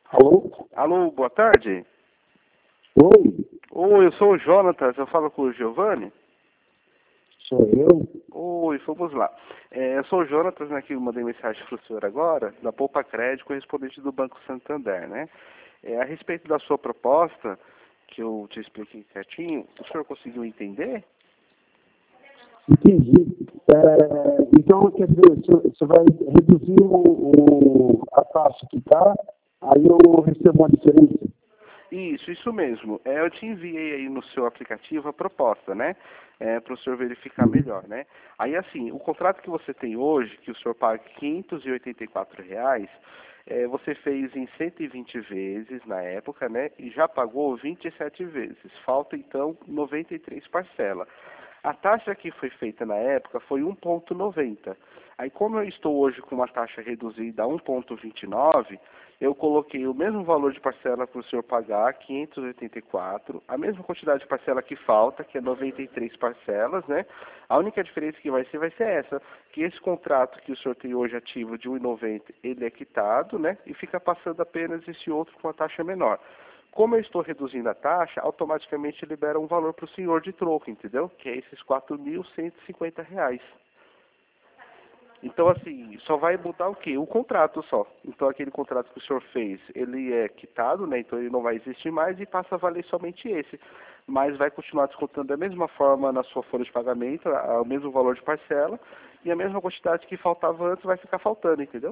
Alô? Alô, boa tarde. Oi, Oi, eu sou o Jonatas, eu falo com o Giovanni. sou eu. Oi, vamos lá. Eu sou o Jonatas, né, que eu mandei mensagem para o senhor agora, da Poupa Crédito, correspondente do Banco Santander, né? A respeito da sua proposta, que eu te expliquei certinho, o senhor conseguiu entender? Entendi. Então, quer dizer, você vai reduzir a taxa que está, aí eu recebo uma diferença. Isso mesmo. Eu te enviei aí no seu aplicativo a proposta, né? Para o senhor verificar Uhum. melhor, né? Aí assim, o contrato que você tem hoje, que o senhor paga R$ 584, você fez em 120 vezes na época, né? E já pagou 27 vezes. Falta então 93 parcelas. A taxa que foi feita na época foi 1,90. Aí como eu estou hoje com uma taxa reduzida a 1,29, eu coloquei o mesmo valor de parcela para o senhor pagar, 584, a mesma quantidade de parcela que falta, que é 93 parcelas, né? A única diferença que vai ser essa, que esse contrato que o senhor tem hoje ativo de 1,90, ele é quitado, né? E fica passando apenas esse outro com a taxa menor. Como eu estou reduzindo a taxa, automaticamente libera um valor para o senhor de troco, entendeu? Que é esses R$ 4.150. Então, assim, só vai mudar o quê? O contrato só. Então, aquele contrato que o senhor fez, ele é quitado, né? Então, ele não vai existir mais e passa a valer somente esse. Mas vai continuar descontando da mesma forma na sua folha de pagamento, o mesmo valor de parcela, e a mesma quantidade que faltava antes vai ficar faltando, entendeu?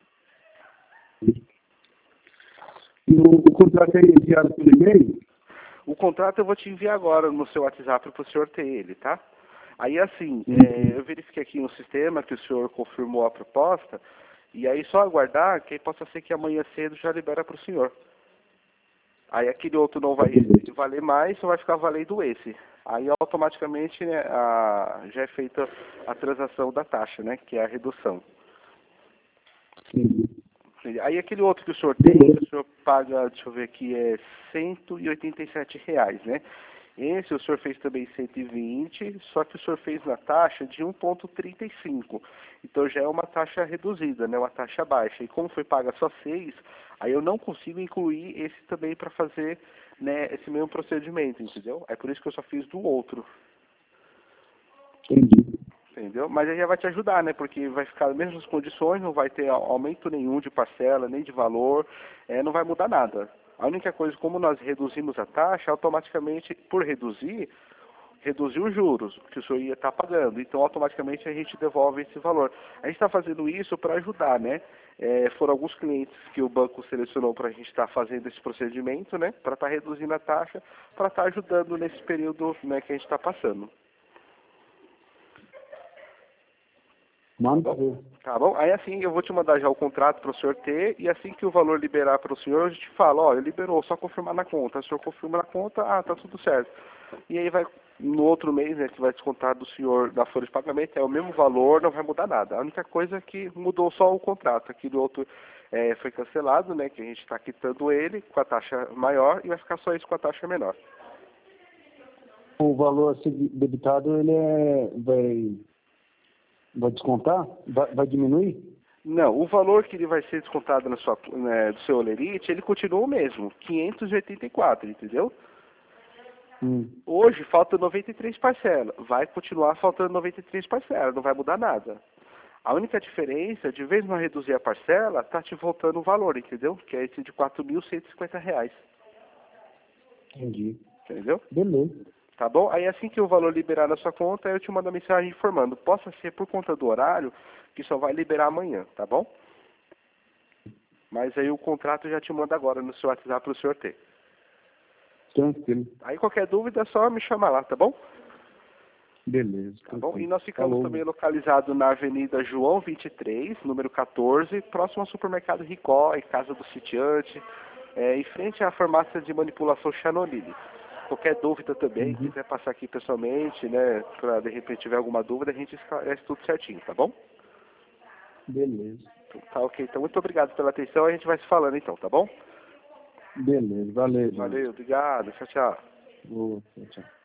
E o contrato é enviado por e-mail? O contrato eu vou te enviar agora no seu WhatsApp para o senhor ter ele, tá? Aí assim, Uhum. eu verifiquei aqui no sistema que o senhor confirmou a proposta, e aí só aguardar que possa ser que amanhã cedo já libera para o senhor. Aí aquele outro não Tá vai beleza. valer mais, só vai ficar valendo esse. Aí automaticamente, né, já é feita a transação da taxa, né, que é a redução. Entendi. Aí aquele outro que o senhor tem, que Beleza. o senhor paga, deixa eu ver aqui, é R$ 187, né? Esse o senhor fez também 120, só que o senhor fez na taxa de 1,35. Então já é uma taxa reduzida, né? Uma taxa baixa. E como foi paga só 6, aí eu não consigo incluir esse também para fazer, né, esse mesmo procedimento, entendeu? É por isso que eu só fiz do outro. Entendi. Entendeu? Mas aí já vai te ajudar, né? Porque vai ficar as mesmas condições, não vai ter aumento nenhum de parcela, nem de valor, não vai mudar nada. A única coisa, como nós reduzimos a taxa, automaticamente, por reduzir, reduzir os juros que o senhor ia estar pagando. Então, automaticamente, a gente devolve esse valor. A gente está fazendo isso para ajudar, né? Foram alguns clientes que o banco selecionou para a gente estar fazendo esse procedimento, né? Para estar reduzindo a taxa, para estar ajudando nesse período, né, que a gente está passando. Tá Manda bom? ver. Tá bom? Aí assim eu vou te mandar já o contrato para o senhor ter, e assim que o valor liberar para o senhor, a gente fala, ó, liberou, só confirmar na conta. O senhor confirma na conta, tá tudo certo. E aí vai, no outro mês, né, que vai descontar do senhor da folha de pagamento, é o mesmo valor, não vai mudar nada. A única coisa é que mudou só o contrato. Aquele outro foi cancelado, né, que a gente está quitando ele com a taxa maior e vai ficar só isso com a taxa menor. O valor a ser debitado, ele vai descontar? Vai diminuir? Não, o valor que ele vai ser descontado do seu Olerite, ele continua o mesmo, 584, entendeu? Hum. Hoje falta 93 parcelas. Vai continuar faltando 93 parcelas, não vai mudar nada. A única diferença, de vez em não reduzir a parcela, tá te voltando o valor, entendeu? Que é esse de R$ 4.150. Entendi. Entendeu? Beleza. Tá bom? Aí assim que o valor liberar na sua conta, eu te mando a mensagem informando. Possa ser por conta do horário, que só vai liberar amanhã, tá bom? Mas aí o contrato eu já te mando agora no seu WhatsApp para o senhor ter. Tranquilo. Aí qualquer dúvida é só me chamar lá, tá bom? Beleza. Tá bom? E Tranquilo. nós ficamos Falou. também localizados na Avenida João 23, número 14, próximo ao supermercado Ricó, em Casa do Sitiante, em frente à farmácia de manipulação Chanolini. Qualquer dúvida também, Uhum. quiser passar aqui pessoalmente, né, para de repente tiver alguma dúvida, a gente esclarece tudo certinho, tá bom? Beleza. Tá ok, então muito obrigado pela atenção, a gente vai se falando então, tá bom? Beleza. Valeu, Jonathan. Valeu, obrigado, tchau, tchau. Boa. Tchau, tchau.